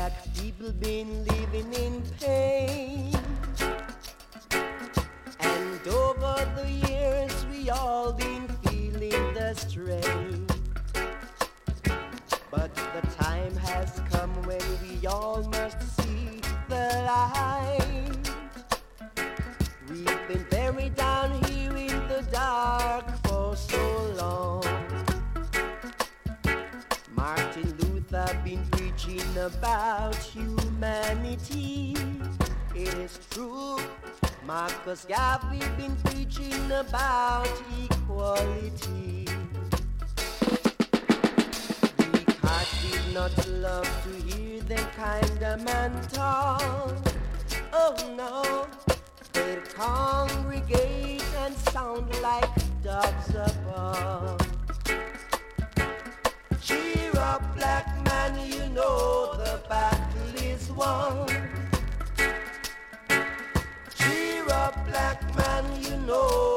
black people been living in pain. And over the years we all been feeling the strain. But the time has come when we all must see the light. We've been buried down here in the dark for so long. Martin Luther been preaching about humanity. It is true. Marcus Garvey been preaching about equality. Weak heart did not love to hear them kind of man talk. Oh no, they'd congregate and sound like dogs above. Cheer up, black man, you know the battle is won. Cheer up, black man, you know